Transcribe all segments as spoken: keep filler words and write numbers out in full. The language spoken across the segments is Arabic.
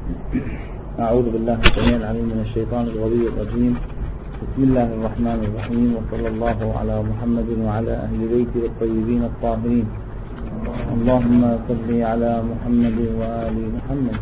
أعوذ بالله السميع العليم من الشيطان الغوي الرجيم. بسم الله الرحمن الرحيم، وصلى الله على محمد وعلى أهل بيته الطيبين الطاهرين. اللهم صل على محمد وآل محمد.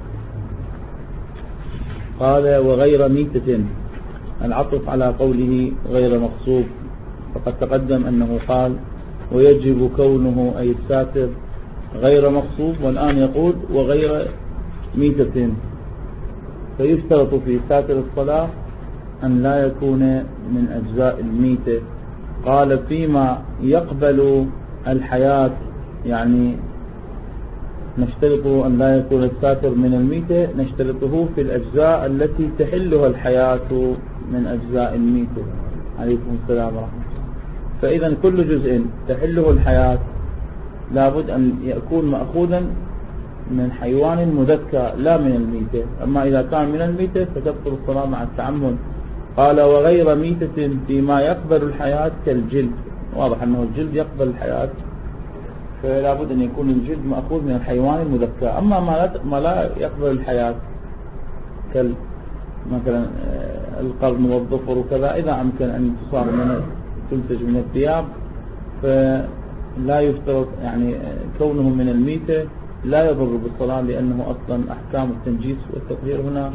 قال وغير ميتة، العطف على قوله غير مغصوب، فقد تقدم أنه قال ويجب كونه أي الساتر غير مغصوب، والآن يقول وغير ميتة، فيشترط في ساتر الصلاة أن لا يكون من أجزاء الميتة. قال فيما يقبل الحياة، يعني نشترط أن لا يكون الساتر من الميتة، نشترطه في الأجزاء التي تحلها الحياة من أجزاء الميتة. عليكم السلام ورحمة الله. فإذا كل جزء تحله الحياة لابد أن يكون مأخوذا من حيوان مذكى لا من الميتة. أما إذا كان من الميتة فتبطل الصلاة مع التعمد. قال وغير ميتة فيما يقبل الحياة كالجلد، واضح أنه الجلد يقبل الحياة، فلا بد أن يكون الجلد مأخوذ من الحيوان المذكى. أما ما لا, ما لا يقبل الحياة كال مثلا القرن والظفر وكذا، إذا أمكن أن تصار من تنتج من الثياب فلا يفترض يعني كونه من الميتة لا يضر بالصلاة، لأنه أصلا أحكام التنجيس والتطهير هنا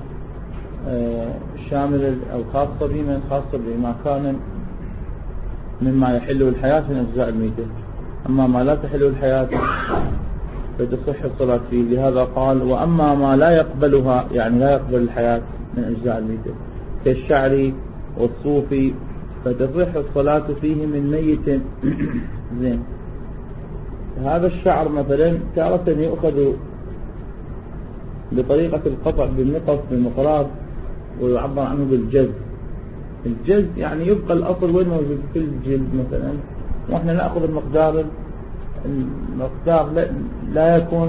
شاملة أو خاصة بما خاصة بما كان مما يحله الحياة من أجزاء الميتة. أما ما لا تحله الحياة فتصح الصلاة فيه. لهذا قال وأما ما لا يقبلها، يعني لا يقبل الحياة من أجزاء الميتة كالشعر والصوف، فتصح الصلاة فيه من ميت. زين، هذا الشعر مثلا تارة يؤخذ بطريقة القطع بالنقص بالمقراض، ويعبر عنه بالجز. الجز يعني يبقى الأصل وين موجود في الجلد مثلا، وإحنا نأخذ المقدار المقدار لا, لا يكون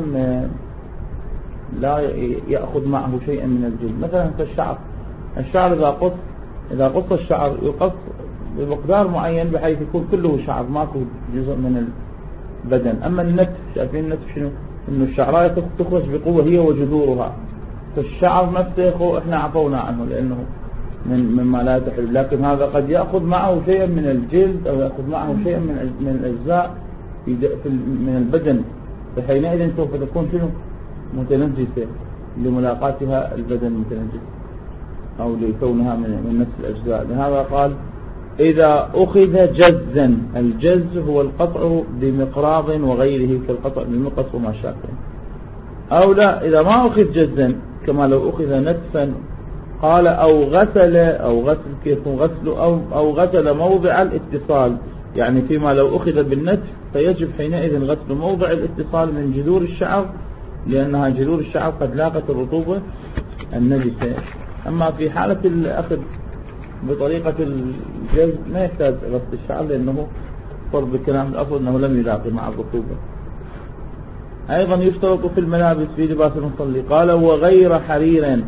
لا يأخذ معه شيئا من الجلد. مثلا كالشعر، الشعر إذا قص إذا قص الشعر يقص بمقدار معين بحيث يكون كله شعر، ماكو جزء من البدن. أما النتف، شايفين النتف شنو؟ إنه الشعراية تخرج بقوة هي وجذورها، فالشعر نفسه إحنا عفونا عنه لأنه من مما لا تحل. لكن هذا قد يأخذ معه شيئا من الجلد أو يأخذ معه شيئا من من الأجزاء من البدن، فحينئذ سوف تكون شنو؟ متنجسة لملاقاتها البدن متنجس أو لكونها من نفس الأجزاء. لهذا قال إذا أخذ جزا، الجز هو القطع بمقراض وغيره كالقطع بالمقص وما شاكل. أو لا، إذا ما أخذ جزا كما لو أخذ نتفا، قال أو غسل أو غسل كيف غسل أو, أو غسل موضع الاتصال، يعني فيما لو أخذ بالنتف فيجب حينئذ غسل موضع الاتصال من جذور الشعر، لأنها جذور الشعر قد لاقت الرطوبة النجسة. أما في حالة الأخذ بطريقة الجز ما يحتاج غسل الشعر، لأنه فرض بالكلام الأفضل أنه لم يلاقي مع الرطوبة. أيضا يشترط في الملابس في لباس المصلي. قال وغير حرير،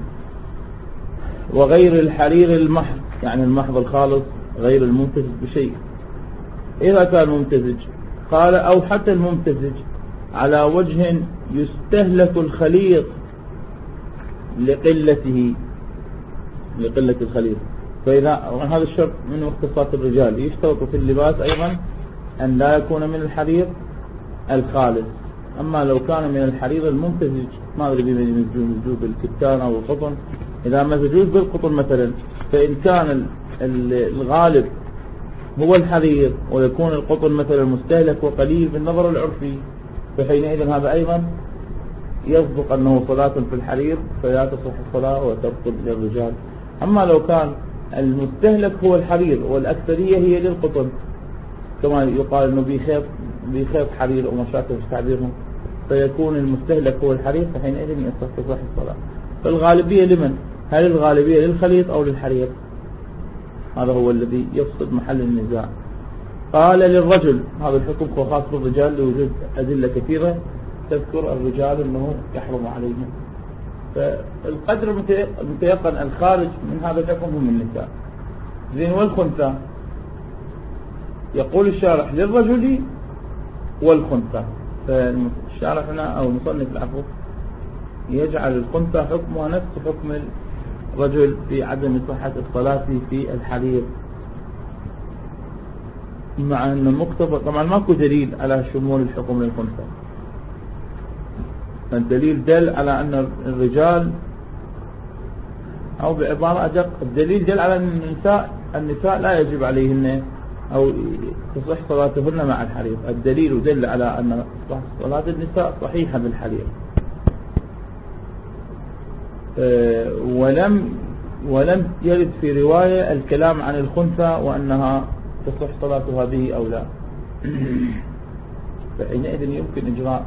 وغير الحرير المحض، يعني المحض الخالص غير الممتزج بشيء. إذا كان ممتزج قال أو حتى الممتزج على وجه يستهلك الخليط لقلته لقلة الخليط. فإذا هذا الشرط من مختصات الرجال. يشترط في اللباس أيضا أن لا يكون من الحرير الخالص. أما لو كان من الحرير الممتزج، ما أدري بما يمزجون بالكتان أو القطن، إذا مزجوه بالقطن مثلا، فإن كان الغالب هو الحرير ويكون القطن مثلا مستهلك وقليل بالنظر العرفي، فحينئذ هذا أيضا يصدق أنه صلاة في الحرير فلا تصح الصلاة وتبطل للرجال. أما لو كان المستهلك هو الحرير والأكثرية هي للقطن، كما يقال أنه بيخيط بيخيط حرير ومشاكل في تعبيرهم، فيكون المستهلك هو الحرير، فحينئذ يصح الصلاة. فالغالبية لمن؟ هل الغالبية للخليط أو للحرير؟ هذا هو الذي يفصل محل النزاع. قال للرجل، هذا الحكم هو خاص بالرجال لوجود أدلة كثيرة تذكر الرجال أنه يحرم عليهم. فالقدر المتيقن الخارج من هذا الحكم هم النساء. زين، والخنثى يقول الشارح للرجل والخنثى. فالشارح هنا أو المصنف العفو يجعل الخنثى حكمها نفس حكم الرجل في عدم صحة الصلاة في الحرير، مع أن المقتضى طبعا ماكو دليل على شمول الحكم للخنثى. الدليل دل على أن الرجال، أو بعبارة أدق الدليل دل على أن النساء النساء لا يجب عليهن أو تصح صلاتهن مع الحرير. الدليل دل على أن صلاة النساء صحيحة بالحرير، ولم ولم يرد في رواية الكلام عن الخنثى وأنها تصح صلاتها به أو لا. فحينئذ يمكن إجراء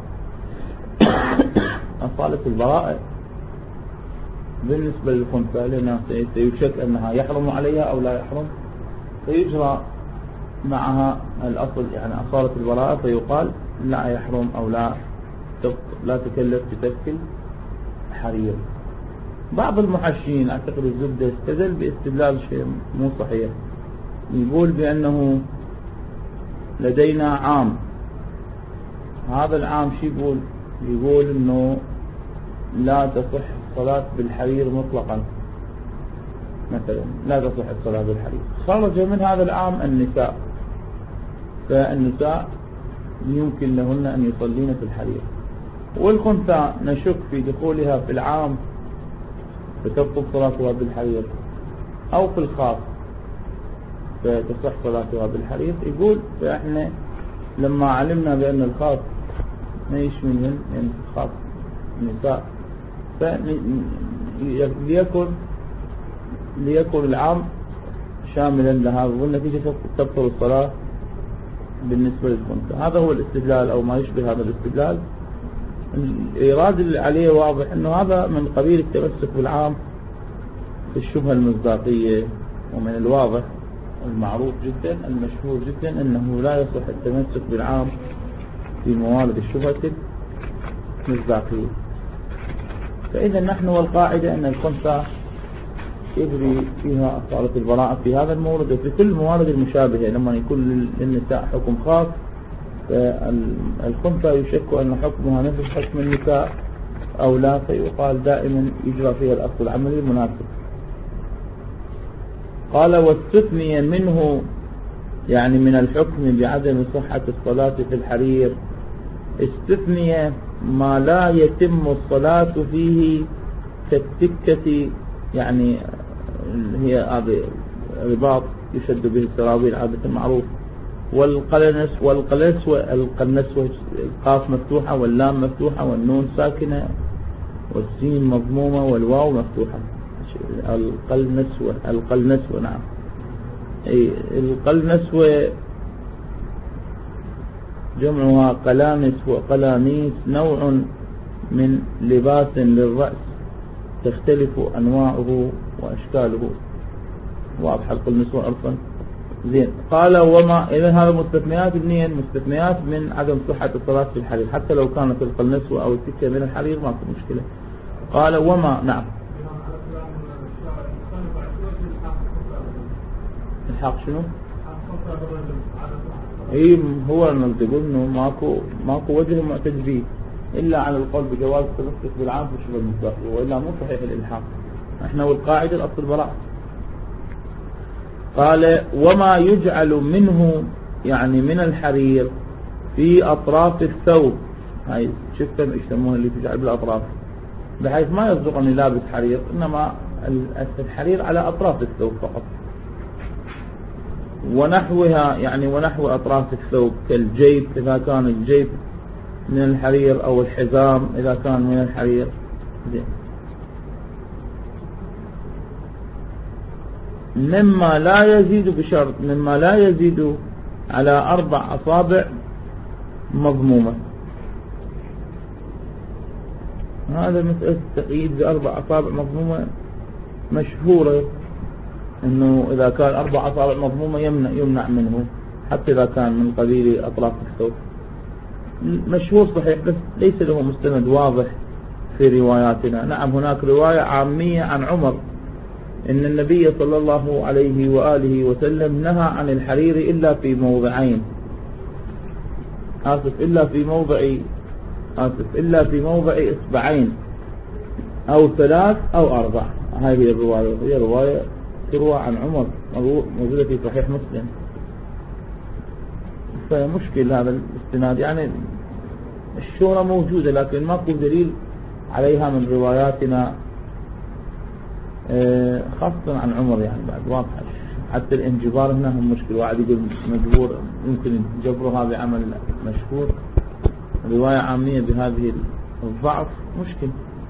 أصالة البراءة بالنسبة للخنثى، لأنها سيشك أنها يحرم عليها أو لا يحرم، فيجرى معها الأصل يعني أصالة البراءة، فيقال لا يحرم أو لا لا تكلف بتفك الحرير. بعض المحشين أعتقد الزبدة استدل باستدلال شيء مو صحيح، يقول بأنه لدينا عام، هذا العام شو يقول؟ يقول أنه لا تصح الصلاة بالحرير مطلقا، مثلا لا تصح الصلاة بالحرير. خرج من هذا العام النساء، فالنساء يمكن لهن أن يصلين في الحرير، والخنثى نشك في دخولها في العام فتبطل صلاتها بالحرير، أو في الخاص فتصح صلاتها بالحرير. يقول فإحنا لما علمنا بأن الخاص ما يشملهن يعني الخاص النساء، فليكن ليكن العام شاملا لها، والنتيجة تبطل الصلاة بالنسبة للخنثى. هذا هو الاستدلال أو ما يشبه هذا الاستدلال. الإيراد اللي عليه واضح أنه هذا من قبيل التمسك بالعام في الشبهة المصداقية، ومن الواضح المعروف جدا المشهور جدا أنه لا يصح التمسك بالعام في موارد الشبهة المصداقية. فإذا نحن والقاعدة أن الخنثى يجري فيها أصالة البراءة في هذا المورد وفي كل الموارد المشابهة. لما يكون للنساء حكم خاص، فالخنثى يشك أن حكمها نفس حكم النساء أو لا، فيقال دائما يجرى فيها الأصل العملي المناسب. قال واستثني منه يعني من الحكم بعدم صحة الصلاة في الحرير، استثني ما لا يتم الصلاة فيه كالتكة، يعني هي هذا رباط يشد به السراويل عادة معروف، والقلنس والقلنس والقلنس القاف مفتوحة واللام مفتوحة والنون ساكنة والسين مضمومة والواو مفتوحة. القلنسوة القلنسوة نعم أي القلنسوة جمعها قلانس وقلانيس، نوع من لباس للرأس تختلف أنواعه وأشكاله. واضح القلنسوة عرفا زين. قال وما إذا هذا مستثنيات اثنين مستثنيات من عدم صحة الصلاة في الحرير، حتى لو كانت القلنسوة أو التكة من الحرير ما في مشكلة. قال وما نعم الحق شنو؟ اي هو نقول انه ماكو ماكو وجه معتد به الا على القول بجواز التمسك بالعام في الشبه المصداقية، والا مو صحيح الالحاق. احنا والقاعده الاصل البراءه. قال وما يجعل منه يعني من الحرير في اطراف الثوب، هاي شفتم يسموها اللي تجعل بالاطراف، بحيث ما يصدق اني لابس حرير، انما الحرير على اطراف الثوب فقط. ونحوها يعني ونحو أطراف الثوب كالجيب إذا كان الجيب من الحرير أو الحزام إذا كان من الحرير. مما لا يزيد بشرط مما لا يزيد على أربع أصابع مضمومة. هذا مسألة التقييد بأربع أصابع مضمومة مشهورة، انه اذا كان اربع اصابع مضمومه يمنع يمنع منه حتى اذا كان من قبيل اطراف الثوب. مشهور صحيح بس ليس له مستند واضح في رواياتنا. نعم هناك روايه عاميه عن عمر ان النبي صلى الله عليه واله وسلم نهى عن الحرير الا في موضعين، اسف الا في موضع اسف الا في موضع اصبعين أو ثلاث أو أربع. هذه الرواية هي رواية تروى عن عمر موجودة في صحيح مسلم. فمشكل هذا الاستناد، يعني الشهرة موجودة لكن ماكو دليل عليها من رواياتنا خاصة عن عمر، يعني بعد واضحة. حتى الانجبار هنا هم مشكل، واحد يقول مجبور يمكن جبرها بعمل مشهور، رواية عامية بهذه الضعف مشكل.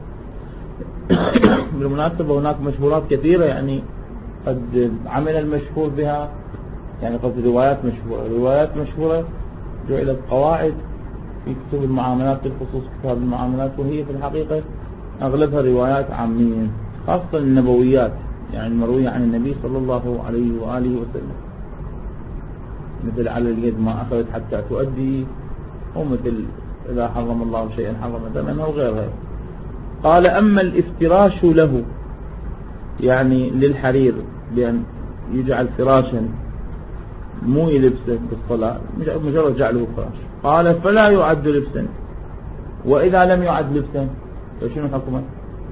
بالمناسبة هناك مشهورات كثيرة، يعني قد عمل المشهور بها، يعني قد روايات مشهورة روايات مشهورة جعلت قواعد في كتب المعاملات، بالخصوص كتاب المعاملات، وهي في الحقيقة أغلبها روايات عامية، خاصة النبويات، يعني المروية عن النبي صلى الله عليه وآله وسلم، مثل على اليد ما أخذت حتى تؤدي، ومثل إذا حرم الله شيئا حرم دمه وغيرها. قال أما الافتراش له، يعني للحرير، بأن يجعل فراشا مو يلبسه بالصلاة، مجرد جعله فراش، قال فلا يعد لبسا. وإذا لم يعد لبسا فشنو حكمه؟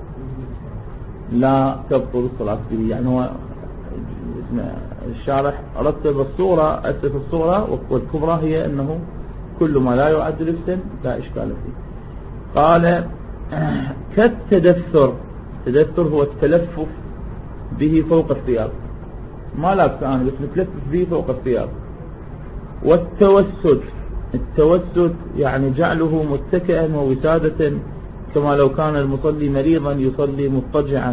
لا تبطل الصلاة به. يعني هو الشارح رتب الصورة، أسف الصورة والكبرى هي أنه كل ما لا يعد لبسا لا إشكال فيه. قال كالتدثر، التدثر هو التلفف به فوق الثياب، ما لابس أنا بس متلفف به فوق الثياب. والتوسد، التوسد يعني جعله متكئا ووسادة، كما لو كان المصلي مريضا يصلي مضطجعا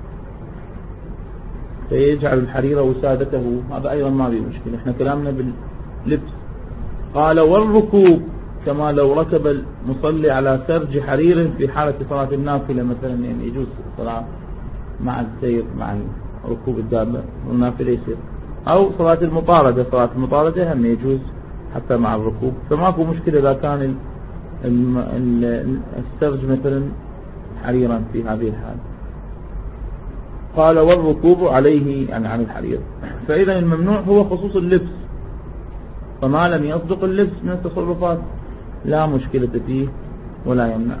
فيجعل الحرير وسادته، هذا أيضا ما به مشكلة، احنا كلامنا باللبس. قال والركوب، كما لو ركب المصلي على سرج حرير في حالة صلاة النافلة مثلا، يعني يجوز الصلاة مع السير مع ركوب الدابة والنافلة يصير، أو صلاة المطاردة، صلاة المطاردة هم يجوز حتى مع الركوب، فماكو مشكلة إذا كان السرج مثلا حريرا في هذه الحال. قال والركوب عليه يعني عن الحرير. فإذا الممنوع هو خصوص اللبس، فما لم يصدق اللبس من التصرفات لا مشكلة فيه ولا يمنع.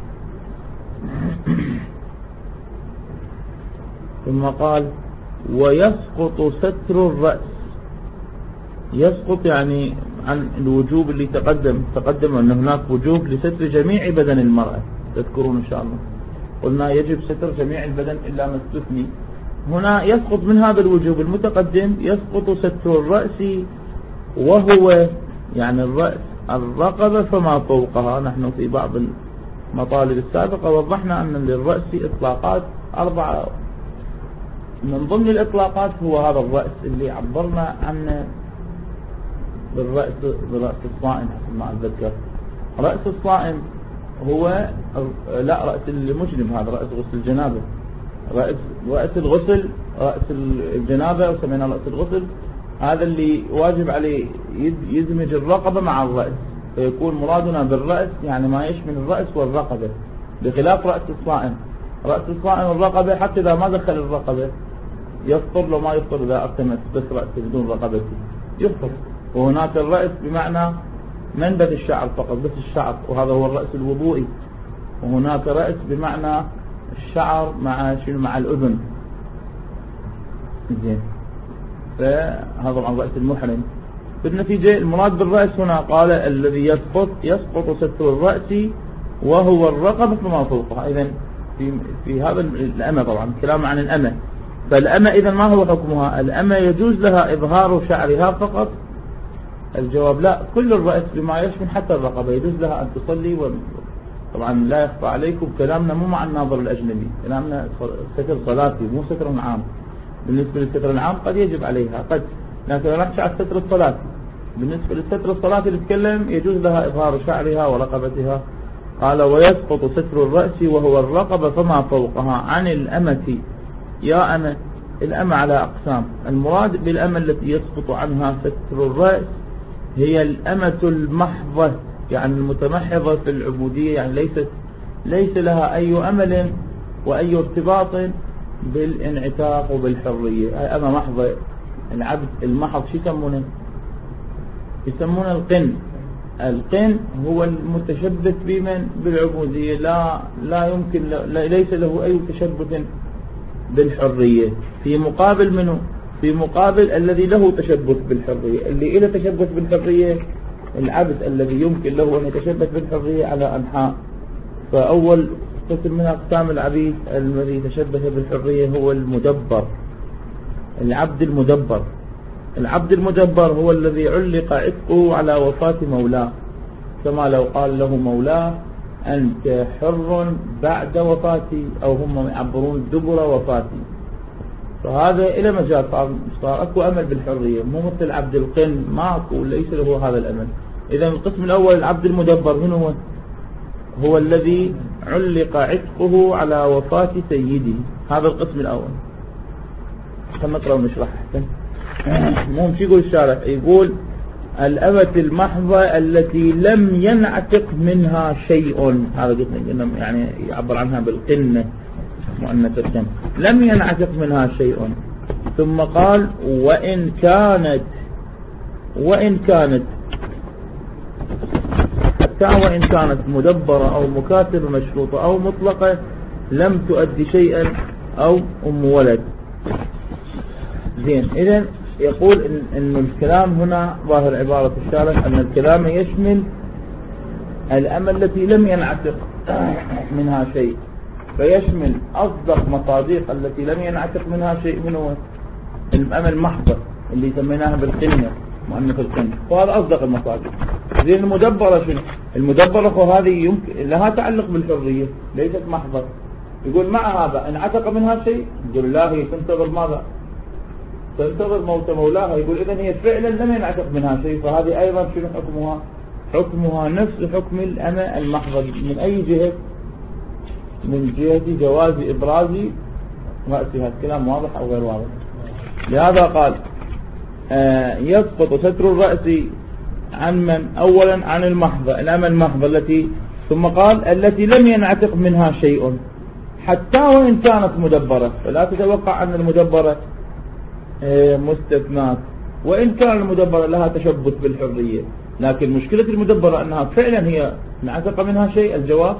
ثم قال ويسقط ستر الرأس. يسقط يعني عن الوجوب اللي تقدم تقدم أن هناك وجوب لستر جميع بدن المرأة، تذكرون إن شاء الله قلنا يجب ستر جميع البدن إلا ما استثني. هنا يسقط من هذا الوجوب المتقدم، يسقط ستر الرأس، وهو يعني الرأس الرقبة فما فوقها. نحن في بعض المطالب السابقة وضحنا أن للرأس إطلاقات أربعة، من ضمن الإطلاقات هو هذا الرأس اللي عبرنا عنه بالرأس برأس الصائم حسب ما أتذكر. رأس الصائم هو لا رأس المجرم، هذا رأس غسل الجنابة. رأس رأس الغسل رأس الجنابة وسمينا رأس الغسل، هذا اللي واجب عليه يدمج الرقبة مع الرأس، فيكون مرادنا بالرأس يعني ما يشمل الرأس والرقبة، بخلاف رأس الصائم. رأس الصائم الرقبة حتى إذا ما دخل الرقبة يفطر، لو ما يفطر إذا أقتمت بس رأسه بدون رقبته يفطر. وهناك الرأس بمعنى منبت الشعر فقط، بس الشعر، وهذا هو الرأس الوضوئي. وهناك رأس بمعنى الشعر مع شنو مع الأذن. زين، فهذا عن رأس المحرم. بالنتيجة المراد بالرأس هنا قال الذي يسقط يسقط ستر الرأس وهو الرقبة فما فوقها. إذن في في هذا الأمة، طبعا كلام عن الأمة. فالأمة إذا ما هو حكمها؟ الأمة يجوز لها إظهار شعرها فقط؟ الجواب لا، كل الرأس بما يشمل حتى الرقبة يجوز لها أن تصلي. طبعا لا يخفى عليكم كلامنا مو مع الناظر الأجنبي، كلامنا ستر صلاتي مو ستر عام. بالنسبة للستر العام قد يجب عليها قد، لكن نحكي على الستر الصلاتي. بالنسبة للستر الصلاتي اللي تتكلم يجوز لها إظهار شعرها ورقبتها. قال ويسقط ستر الرأس وهو الرقبة فما فوقها عن الأمة. يا أمة، الأمة على أقسام. المراد بالأمة التي يسقط عنها ستر الرأس هي الأمة المحضة، يعني المتمحضة في العبودية، يعني ليست ليس لها أي أمل وأي ارتباط بالانعتاق وبالحرية. أي أمة محضة. العبد المحض شو يسمونه؟ يسمونه القن. القن هو المتشبث بمن بالعبودية، لا لا يمكن لا ليس له أي تشبث بالحرية، في مقابل منه في مقابل الذي له تشبث بالحرية. اللي له تشبث بالحرية العبد الذي يمكن له أن يتشبث بالحرية على أنحاء. فأول قسم من أقسام العبيد الذي تشبث بالحرية هو المدبر، العبد المدبر. العبد المدبر هو الذي علق عتقه على وفاة مولاه، كما لو قال له مولاه أنت حر بعد وفاتي، أو هم يعبرون دبر وفاتي. فهذا إلى مجال، صار أكو أمل بالحرية، مو مثل عبد القن ماكو، ليس له هذا الأمل. إذا القسم الأول العبد المدبر من هو؟ هو الذي علق عتقه على وفاة سيده، هذا القسم الأول. خلنا نقرأ ونشرح حسن. مهم شو يقول الشارح؟ يقول الأمة المحضة التي لم ينعتق منها شيء، هذا قلنا يعني يعبر عنها بالقنة مؤنث القن، لم ينعتق منها شيء. ثم قال وإن كانت وإن كانت حتى وإن كانت مدبرة أو مكاتبة مشروطة أو مطلقة لم تؤدي شيئا أو أم ولد. زين، إذن يقول إن, إن الكلام هنا ظاهر عبارة الشارح أن الكلام يشمل الأمة التي لم ينعتق منها شيء، فيشمل أصدق مصادق التي لم ينعتق منها شيء، من هو الأمة المحضة اللي سميناها بالقنة مؤنث القنة، وهذا أصدق المصادق. زين، المدبرة شنو؟ المدبرة هذه يمكن لها تعلق بالحرية، ليست محضة. يقول مع هذا انعتق منها شيء، يقول لا، هي تنتظر ماذا؟ تنتظر موت مولاها. يقول إذن هي فعلا لم ينعتق منها شيء، فهذه أيضا شنو حكمها؟ حكمها نفس حكم الأمة المحضة. من أي جهة؟ من جهة جواز إبراز رأسها. الكلام واضح أو غير واضح؟ لهذا قال آه يسقط ستر الرأس عن من؟ أولا عن المحضة، الأمة المحضة التي، ثم قال التي لم ينعتق منها شيء حتى وإن كانت مدبرة، فلا تتوقع أن المدبرة آه مستثنات، وإن كان المدبرة لها تشبث بالحرية. لكن مشكلة المدبرة أنها فعلا هي انعتق منها شيء، الجواب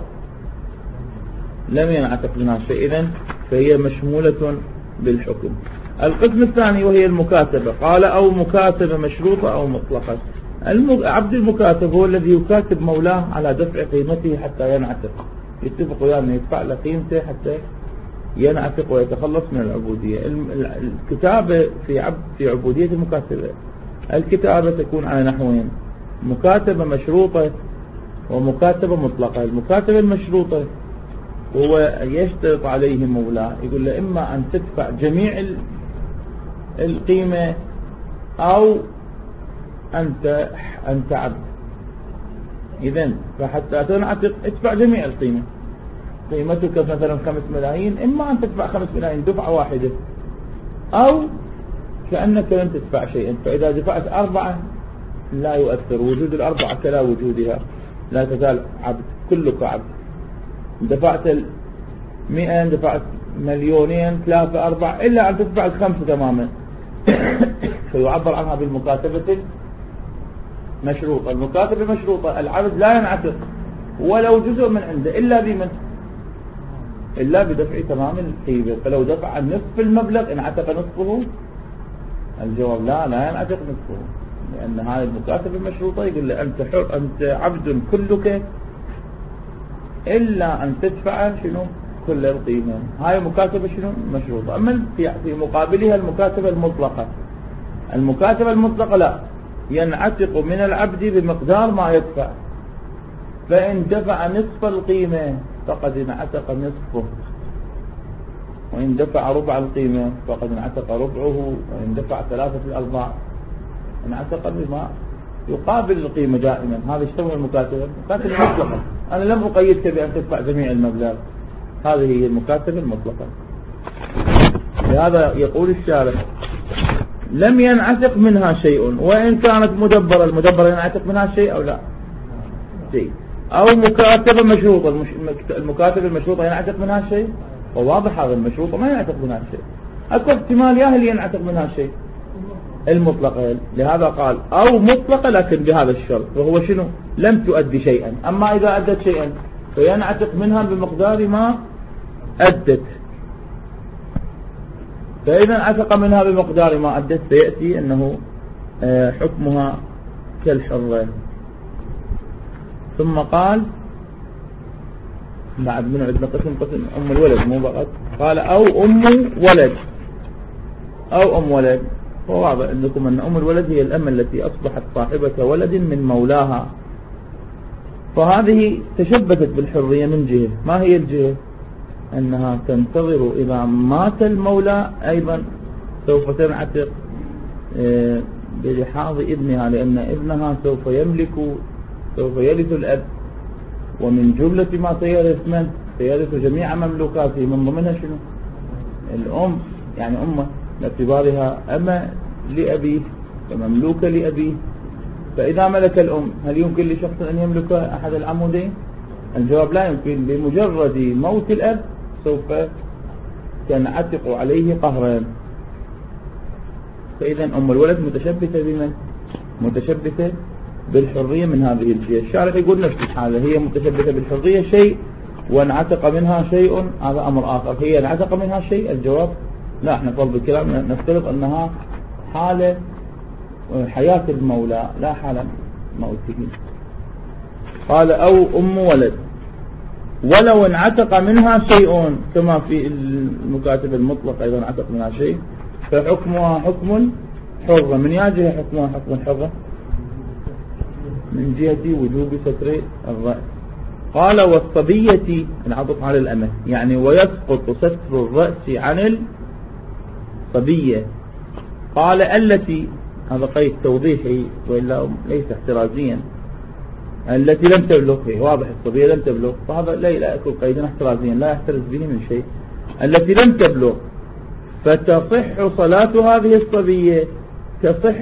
لم ينعتق منها شيء، إذن فهي مشمولة بالحكم. القسم الثاني وهي المكاتبة، قال أو مكاتبة مشروطة أو مطلقة. عبد المكاتب هو الذي يكاتب مولاه على دفع قيمته حتى ينعتق، يتفق وياه أنه يدفع له قيمته حتى ينعتق ويتخلص من العبودية. الكتابة في عبد في عبودية المكاتبة، الكتابة تكون على نحوين: مكاتبة مشروطة ومكاتبة مطلقة. المكاتبة المشروطة هو يشترط عليه مولاه، يقول له إما أن تدفع جميع القيمة أو أنت أنت عبد. إذن فحتى تنعتق ادفع جميع القيمة، قيمتك مثلا خمس ملايين، إما أن تدفع خمس ملايين دفعة واحدة أو كأنك لم تدفع شيئا. فإذا دفعت أربعة لا يؤثر، وجود الأربعة كلا وجودها، لا تزال عبد، كلك عبد. دفعت مئة، دفعت مليونين، ثلاثة، أربعة، إلا أن تدفع الخمسة تماما. فيعبر عنها بالمكاتبة المشروطة. المكاتبة المشروطة العبد لا ينعتق ولو جزء من عنده إلا بمن؟ إلا بدفع تمام القيمة. فلو دفع نصف المبلغ انعتق نصفه؟ الجواب لا، لا ينعتق نصفه، لأن هذه المكاتبة المشروطة يقول له أنت حر، أنت عبد كلك إلا أن تدفع شنو؟ كل القيمة. هاي مكاتبة شنو؟ مشروطة. أما في مقابلها المكاتبة المطلقة، المكاتبة المطلقة لا، ينعتق من العبد بمقدار ما يدفع، فإن دفع نصف القيمة فقد انعتق نصفه، وإن دفع ربع القيمة فقد انعتق ربعه، وإن دفع ثلاثة الأرباع انعتق بما يقابل القيمة دائما. هذا يسمى المكاتبة المكاتبة المطلقة. أنا لم أقيدك بأن تدفع جميع المبلغ، هذه هي المكاتبة المطلقة. لهذا يقول الشارح لم ينعتق منها شيء وإن كانت مدبرة. المدبرة ينعتق منها شيء أو لا؟ شيء. أو مكاتبة مشروطة، المكاتبة المشروطة ينعتق منها شيء، وواضح هذا المشروطة ما ينعتق منها شيء. أكو احتمال يا هل ينعتق منها شيء المطلقة، لهذا قال أو مطلقة لكن بهذا الشرط، وهو شنو؟ لم تؤدي شيئا. أما إذا أدت شيئا فينعتق منها بمقدار ما أدت، فإذا انعتق منها بمقدار ما أدت سيأتي أنه حكمها كالحرة. ثم قال بعد من عندنا قسم قسم أم الولد مو فقط، قال أو أم ولد أو أم ولد. هو واضح عندكم أن أم الولد هي الأم التي أصبحت صاحبة ولد من مولاها، فهذه تشبثت بالحرية من جهة. ما هي الجهة؟ أنها تنتظر إذا مات المولى أيضا سوف تنعتق بلحاظ ابنها، لأن ابنها سوف يملك سوف يرث الأب، ومن جملة ما سيرث من؟ سيرث جميع مملوكاته، من ضمنها شنو؟ الأم، يعني أمه باعتبارها أما لأبيه ومملوكة لأبيه. فإذا ملك الأم هل يمكن لشخص أن يملك أحد العمودين؟ الجواب لا يمكن. بمجرد موت الأب سوف تنعتق عليه قهرا. فإذا أم الولد متشبثة بمن؟ متشبثة بالحرية من هذه الجهة. الشارع يقول نفس الحالة، هي متشبثة بالحرية شيء وانعتق منها شيء، هذا أمر آخر. هي انعتق منها شيء، الجواب لا. احنا طلب الكلام نفترض أنها حالة حياة المولى لا حالة موته. قال أو أم ولد ولو انعتق منها شيء، كما في المكاتب المطلق أيضا انعتق منها شيء، فحكمها حكم حرة. من يجه حكمها حكم حرة؟ من جهة وجوب ستر الرأس. قال والصبية، العطف على الأمة، يعني ويسقط ستر الرأس عن الصبية. قال التي، هذا قيد توضيحي وإلا ليس احترازيا، التي لم تبلغ، واضح الصبية لم تبلغ، فهذا لا يكون قيدا احترازيا لا يحترز به من شيء. التي لم تبلغ فتصح صلاة هذه الصبية، تصح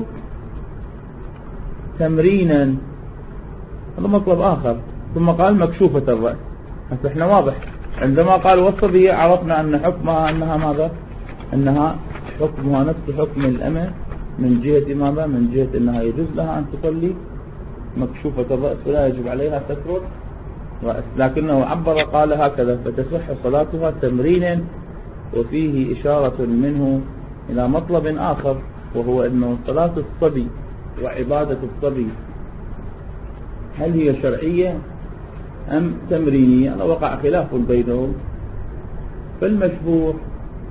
تمرينا، هذا مطلب آخر. ثم قال مكشوفة الرأس. احنا واضح عندما قال والصبية عرفنا أن حكمها أنها ماذا؟ أنها حكمها نفس حكم الأمة من جهة ماذا؟ من جهة أنها يجوز لها أن تصلي مكشوفة الرأس ولا يجب عليها ستر رأس، لكنه عبر قال هكذا فتصح صلاتها تمرينا. وفيه إشارة منه إلى مطلب آخر، وهو أنه صلاة الصبي وعبادة الصبي هل هي شرعية أم تمرينية؟ أنا وقع خلاف بينهم. فالمشهور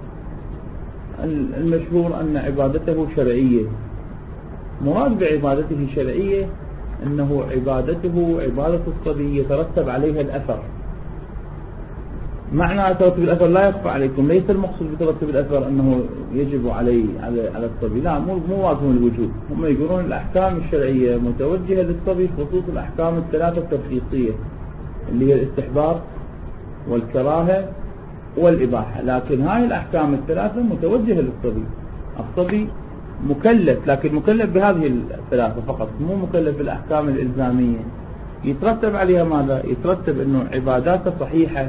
المشهور أن عبادته شرعية. مراد بعبادته شرعية أنه عبادته عبادة الصبي يترتب عليها الأثر. معنى ترتب الأثر لا يخفى عليكم، ليس المقصود بترتب الأثر أنه يجب عليه على على الصبي، لا، مو مو واجب الوجوب. هم يقولون الأحكام الشرعية متوجهة للصبي خصوص الأحكام الثلاثة التفريقية اللي هي الاستحباب والكراهة والإباحة، لكن هاي الأحكام الثلاثة متوجهة للصبي. الصبي مكلف، لكن مكلف بهذه الثلاثة فقط، مو مكلف بالأحكام الإلزامية. يترتب عليها ماذا؟ يترتب أنه عباداته صحيحة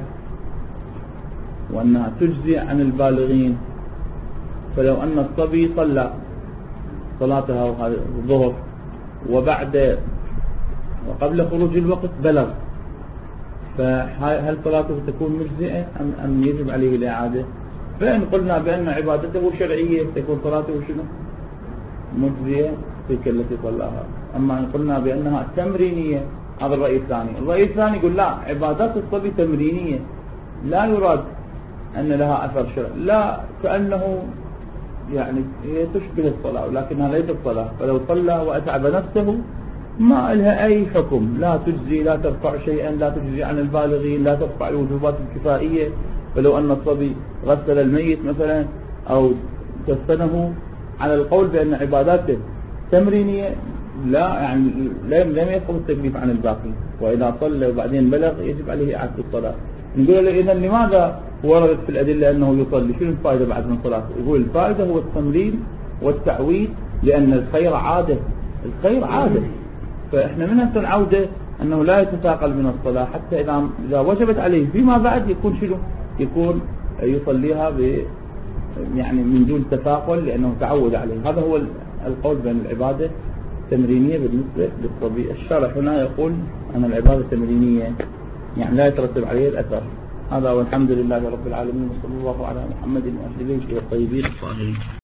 وأنها تجزي عن البالغين. فلو أن الصبي صلى صلاتها الظهر وبعد وقبل خروج الوقت بلغ، فهل صلاته تكون مجزئة أم, أم يجب عليه الإعادة؟ فإن قلنا بأن عبادته شرعية تكون صلاته شنو؟ مجزئة تلك التي صلاها. أما إن قلنا بأنها تمرينية، هذا الرأي الثاني. الرأي الثاني يقول لا، عبادات الصبي تمرينية، لا يراد أن لها أثر شرع، لا، كأنه يعني هي تشبه الصلاة ولكنها ليست صلاة. فلو صلى وأتعب نفسه ما لها أي حكم، لا تجزي، لا ترفع شيئا، لا تجزي عن البالغين، لا ترفع الوجوبات الكفائية. فلو أن الصبي غسل الميت مثلا أو كفنه، على القول بأن عباداته تمرينية، لا يعني لم يسقط التكليف عن الباقي، وإذا صلى وبعدين بلغ يجب عليه إعادة الصلاة. نقول له إذن لماذا وردت في الأدلة أنه يصلي؟ شنو الفائدة بعد من صلاته؟ يقول الفائدة هو التمرين والتعويد، لأن الخير عادة، الخير عادة. فإحنا من هسه العودة أنه لا يتثاقل من الصلاة حتى إذا إذا وجبت عليه فيما بعد يكون شنو؟ يكون يصليها يعني من دون تثاقل لأنه تعود عليه. هذا هو القول بأن العبادة تمرينية بالنسبة للصبي. الشارح هنا يقول أن العبادة تمرينية يعني لا يترتب عليه الأثر. هذا والحمد لله رب العالمين، وصلى الله على محمد وآله الطيبين الطاهرين.